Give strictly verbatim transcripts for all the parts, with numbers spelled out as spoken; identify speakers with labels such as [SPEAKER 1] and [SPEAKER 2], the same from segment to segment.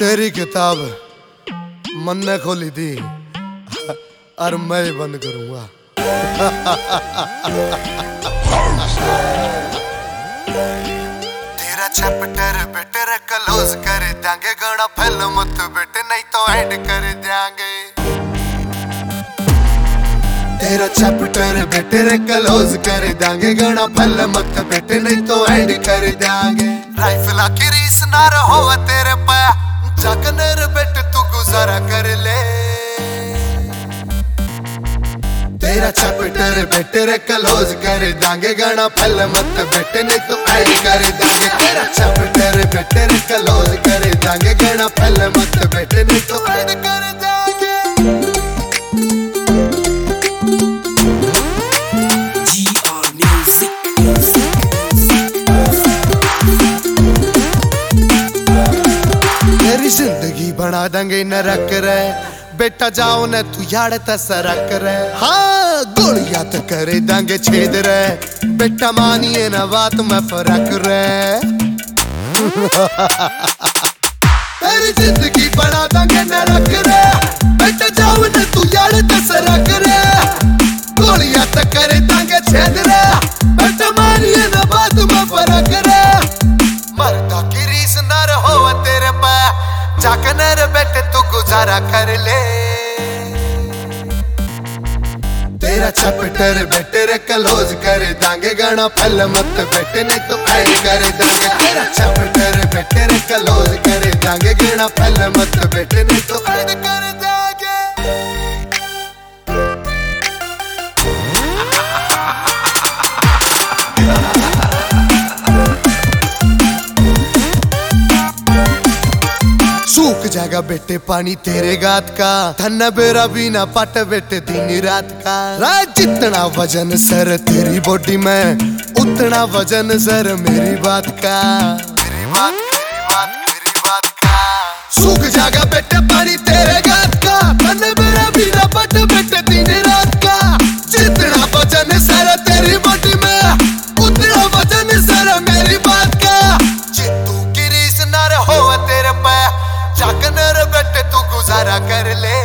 [SPEAKER 1] तेरी किताब मन ने खोली थी और मैं ही बंद करूंगा। तेरा चैप्टर बेटर क्लोज कर देंगे, गाना फिल्म मत बेटे नहीं तो एंड कर देंगे। तेरा चैप्टर बेटर क्लोज कर देंगे, गाना फिल्म मत बेटे नहीं तो एंड कर देंगे। राइफल की रीस ना रहो तेरे पे, जागनर बेटे तू गुजारा कर ले। तेरा चैप्टर बेटर क्लोज कर देंगे, गाना फिल्म मत बेटे नहीं तो एंड कर देंगे। तेरा चैप्टर बेटर क्लोज कर देंगे, गाना फिल्म मत बेटे नहीं तो एंड कर देंगे। तेरी जिंदगी बना देंगे नरक रे, बेटा जाओ न तू यार तसरक रे। हाँ गोलियां तो करे देंगे छेद रे, बेटा मानिए न बात में फर्क रे। तेरी जिंदगी बना देंगे नरक रे, बेटा जाओ न तू यार तसरक रे। गोलियां तो करे देंगे छेद रे, बेटा मानिए न बात में फर्क रे। मर्दा की रीस न रहो तेरे पे, जागनर बेटे तू गुजारा कर ले। तेरा चैप्टर बेटर क्लोज कर देंगे, गाना फिल्म मत बेटे नहीं तो एंड कर देंगे। तेरा चैप्टर बेटर क्लोज कर देंगे, गाना फिल्म मत बेटे नहीं तो एंड कर देंगे। सूख जाएगा बेटे पानी तेरे गात का, धन बेरा भी ना पट बेटे दिन रात का। रात जितना वजन सर तेरी बॉडी में, उतना वजन सर मेरी बात का। मेरी बात मेरी बात मेरी बात का। सूख जाएगा बेटे पानी तेरे गात का, धन बेरा भी ना पट बेटे दिन रात का। जितना वजन सर तेरी बॉडी में, उतना वजन सर मेरी बात का। जितू की रीस ना रहो तेरे पे, जागनर बेटे तू गुजारा कर ले।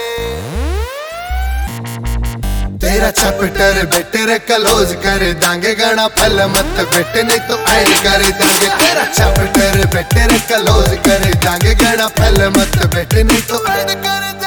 [SPEAKER 1] तेरा चैप्टर बेटर क्लोज कर देंगे, गाना फिल्म मत बेटे नहीं तो एंड कर देंगे। तेरा चैप्टर बेटर क्लोज कर देंगे, गाना फिल्म मत बेटे नहीं तो एंड कर देंगे।